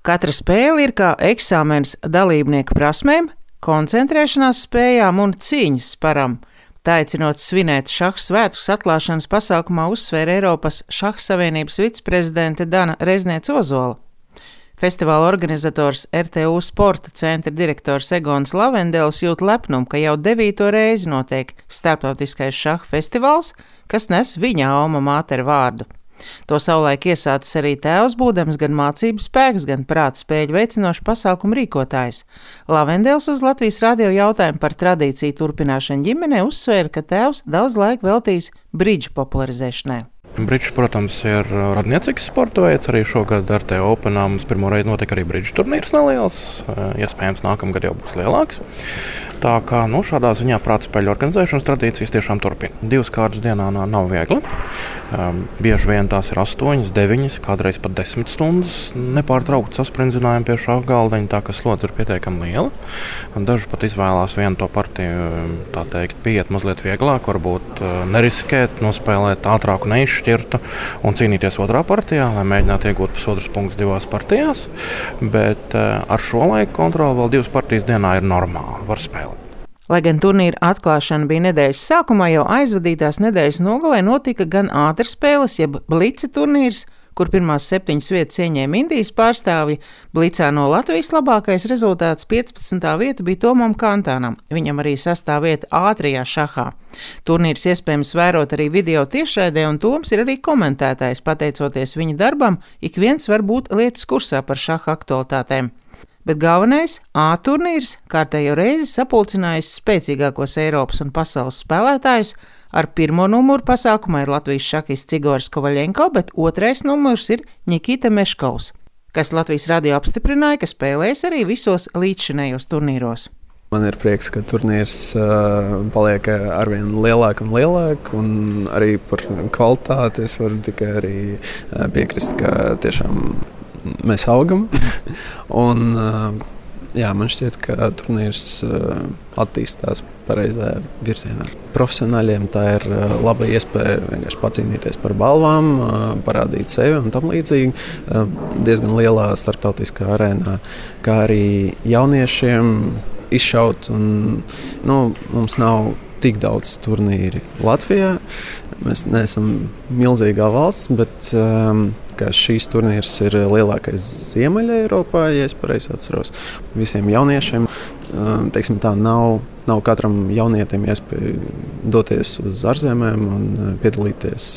Katra spēle ir kā eksāmens dalībnieku prasmēm, koncentrēšanās spējām un cīņas sparam. Tā aicinot svinēt šaha svētkus atklāšanas pasākumā uzsvēra Eiropas šaha savienības viceprezidente Dana Rezniece-Ozola. Festivāla organizators RTU sporta centra direktors Egons Lavendels jūt lepnumu, ka jau 9. reizi notiek starptautiskais šaha festivāls, kas nes viņa alma mater vārdu. To savulaik iesācis arī tēvs, būdams gan mācību spēks, gan prāta spēļu veicinošu pasākumu rīkotājs. Lavendels uz Latvijas radio jautājumu par tradīciju turpināšanu ģimenē uzsvēra, ka tēvs daudz laika veltījis bridžu popularizēšanai. Bridžs, protams, ir radniecīgs sporta veids. Arī šogad ar RTU Openā mums pirmo reizi notiek arī bridžu turnīrs neliels. Iespējams, nākamgad jau būs lielāks. Tā kā šādā ziņā prāta spēļu organizēšanas tradīcijas tiešām turpina. 2 kārtas dienā nav viegli. Bieži vien tās ir 8, 9, kādreiz pat 10 stundas nepārtraukti sasprindzinājumu pie šaha galdiņa, tā ka slodze ir pietiekami liela. Daži pat izvēlās vienu to partiju, tā teikt, pieiet mazliet vieglāk, varbūt neriskēt, nospēlēt ātrāku neizšķirtu un cīnīties otrā partijā, lai mēģinātu iegūt pusotras punktus 2 partijās. Bet ar šo laiku kontroli vēl 2 partijas dienā ir normāli, var spēlēt. Lai gan turnīra atklāšana bija nedēļas sākumā, jau aizvadītās nedēļas nogalē notika gan ātrspēles, jeb blica turnīrs, kur pirmās 7 vietas ieņēma Indijas pārstāvji. Blicā no Latvijas labākais rezultāts 15. vieta bija Tomam Kantānam, viņam arī 6. vieta ātrajā šahā. Turnīrs iespējams vērot arī video tiešraidē, un Toms ir arī komentētājs. Pateicoties viņa darbam, ik viens var būt lietas kursā par šaha aktualitātēm. Bet galvenais A turnīrs kārtējo reizi sapulcinājis spēcīgākos Eiropas un pasaules spēlētājus. Ar 1. numuru pasākumā ir Latvijas šahists Igors Kovaļenko, bet 2. numurs ir Nikita Meškovs, kas Latvijas radio apstiprināja, ka spēlēs arī visos līdzšinējos turnīros. Man ir prieks, ka turnīrs paliek arvien lielāk un lielāk, un arī par kvalitāti es varu tikai arī piekrist, ka tiešām mēs augam. Un, man šķiet, ka turnīrs attīstās pareizajā virzienā. Profesionāļiem tā ir laba iespēja vienkārši pacīnīties par balvām, parādīt sevi un tam līdzīgi. Diezgan lielā starptautiskā arēnā, kā arī jauniešiem izšaut. Un, mums nav tik daudz turnīri Latvijā. Mēs neesam milzīgā valsts, bet šīs turnīrs ir lielākais Ziemeļa Eiropā, ja es pareizi atceros. Visiem jauniešiem, teiksim tā, nav katram jaunietim iespēja doties uz ārzemēm un piedalīties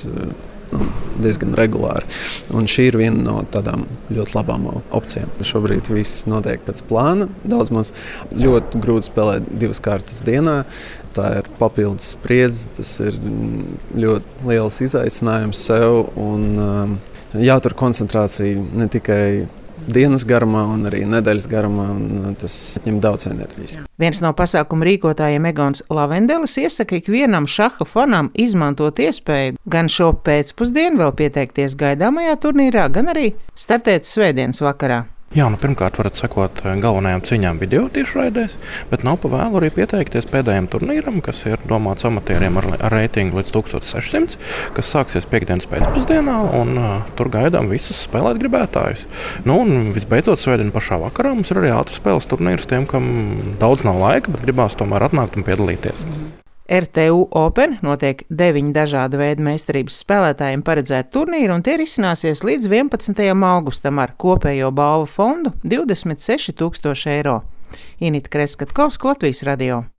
diezgan regulāri. Un šī ir viena no tādām ļoti labām opcijām. Šobrīd viss notiek pēc plāna. Daudz maz ļoti grūti spēlēt 2 kārtas dienā. Tā ir papildus spriedze, tas ir ļoti liels izaicinājums sev un jātur koncentrācija ne tikai dienas garumā, un arī nedēļas garumā, un tas ņem daudz enerģijas. Viens no pasākuma rīkotājiem Egons Lavendelis iesaka ikvienam šaha fanam izmantot iespēju gan šo pēcpusdienu vēl pieteikties gaidāmajā turnīrā, gan arī startēt svētdienas vakarā. Jā, pirmkārt varat sekot galvenajām cīņām video tiešraidēs, bet nav pa vēlu arī pieteikties pēdējiem turnīram, kas ir domāts amatieriem ar reitingu līdz 1600, kas sāksies piekdienas pēcpusdienā, un tur gaidām visus spēlēt gribētājus. Un visbeidzot, svētdien pašā vakarā mums ir arī ātrspēles turnīrs tiem, kam daudz nav laika, bet gribās tomēr atnākt un piedalīties. RTU Open notiek 9 dažādu veidu meistarības spēlētājiem paredzēti turnīri, un tie risināsies līdz 11. augustam ar kopējo balvu fondu 26 000 eiro. Inita Kreskatkovska, Latvijas radio.